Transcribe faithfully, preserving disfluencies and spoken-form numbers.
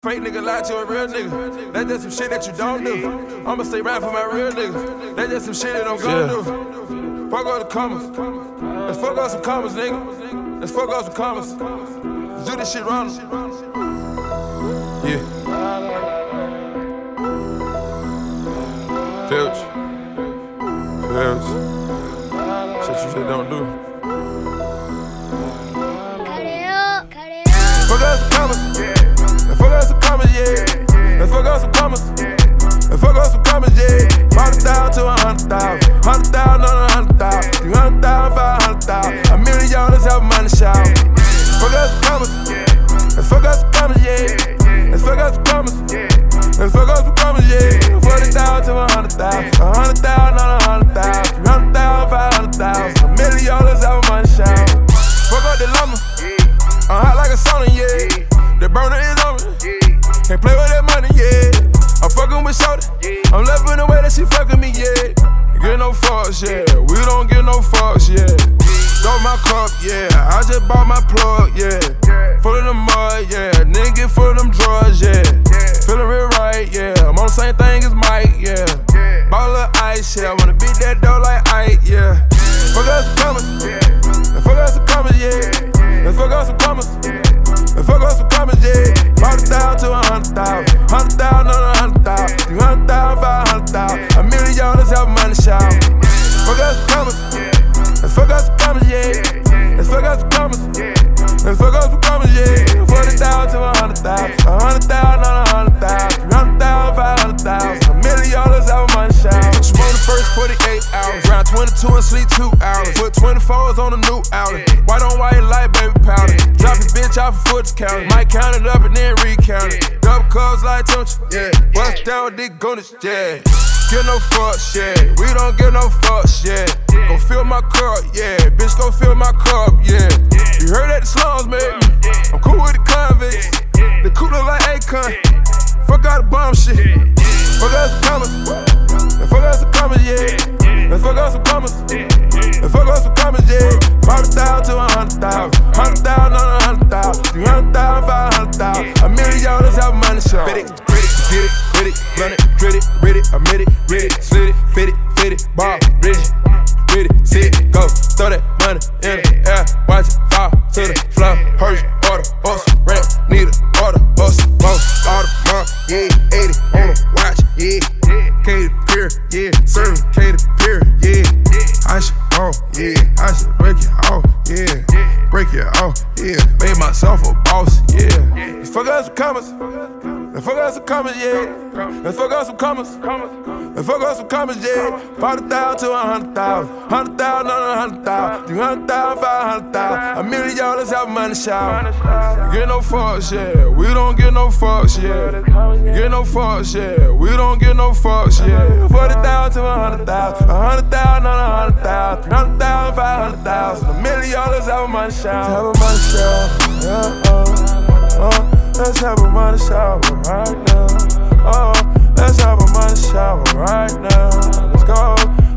Fake nigga lie to a real nigga. That's just some shit that you don't do. I'ma stay right for my real nigga. That's just some shit that I'm gon' yeah. do. Fuck all the commas. Let's fuck out some commas, nigga. Let's fuck out some commas. Let's do this shit wrong. Yeah. Filch. Filch. Shit you shit don't do. Cut it up, cut it up. Fuck out some commas. Let's fuck out some commas, yeah. Let's fuck out some commas. Let's fuck out some commas, yeah. Bought it down to a hundred thousand. Hundred thousand on a hundred thousand. Three hundred thousand, five hundred thousand. A million dollars have money shout. Fuck out some commas. Let's fuck out some commas, yeah. Let's fuck out some commas. Let's fuck out some commas, yeah. Forty thousand to a hundred thousand. A hundred thousand on a hundred thousand. Three hundred thousand, five hundred thousand. A million dollars have money shout. Fuck out the lumber. I'm hot like a sauna, yeah. The burner is on me. Can't play with that money, yeah. I'm fucking with shorty. I'm loving the way that she fucking me, yeah. Get no fucks, yeah. We don't get no fucks, yeah. Throw my cup, yeah. I just bought my plug, yeah. Full of the mud, yeah. Nigga get full of them drugs, yeah. Feeling real right, yeah. I'm on the same thing as Mike, yeah. Ball of ice, yeah. I wanna beat that dough like Ike, yeah. Fuck out some commas. Let's fuck out some commas, yeah. Let's fuck out some commas. Let's fuck out some commas, yeah. Bought it down to a hundred thousand. Hundred thousand on a hundred thousand. Three hundred thousand, five hundred thousand. A million dollars have money shout. Fuck out some commas. Let's fuck out some commas, yeah. Let's fuck out some commas. Let's fuck out some commas, yeah. Forty thousand to a hundred thousand. A hundred thousand on a hundred thousand. Three hundred thousand, five hundred thousand. A million dollars have money shout. Smoke the first forty-eight hours. Round twenty-two and sleep two hours. Put twenty-fours on the new outlet. White on white light, baby powder. Drop his bitch off a foot count. Might count it up and then recount it. Double cups like temperature, yeah. Bust down with dick gunners, yeah. Get no fucks, yeah. We don't get no fucks, yeah. Go fill my cup, yeah. Bitch, go fill my cup, yeah. You heard that the slums made me. I'm cool with the convicts. The coupe look like Akon. Fuck out the bomb shit. Fuck out some commas. Let's fuck out some commas, yeah. Let's fuck out some commas. Let's fuck out some commas, yeah. Bought it down to a hundred thousand. Hundred thousand on a hundred thousand. Three hundred thousand, five hundred thousand. A million dollars have money show. Fit it, grit it, get it, with it, run it, grit it, rid it, admit it, rid it, slit it, fit it, fit it, ball, rigid, with it, sit it, go, throw that money in the air, watch it fall to the floor. Hurry, order, bus, ramp, need a order, bus, bus, all the money, yeah, eighty on the watch, yeah, K to pier, yeah, serving K to pier, yeah, I should off, yeah, I should break it off, yeah, break it off, yeah, made myself a boss, yeah. Let's fuck out some commas, let's fuck out some commas, yeah. Let's fuck out some commas, let's fuck out some commas, yeah. Forty thousand to a hundred thousand, hundred thousand on a hundred thousand, three hundred thousand, five hundred thousand. A million dollars have money shout. Get no fucks, yeah. We don't get no fucks, yeah. Get no fucks, yeah. We don't get no fucks, yeah. Forty thousand to a hundred thousand, a hundred thousand on a hundred thousand, three hundred thousand, five hundred thousand. A million dollars have money shout. Have a money shout, yeah. Oh, oh. Let's have a money shower right now. Oh, let's have a money shower right now. Let's go.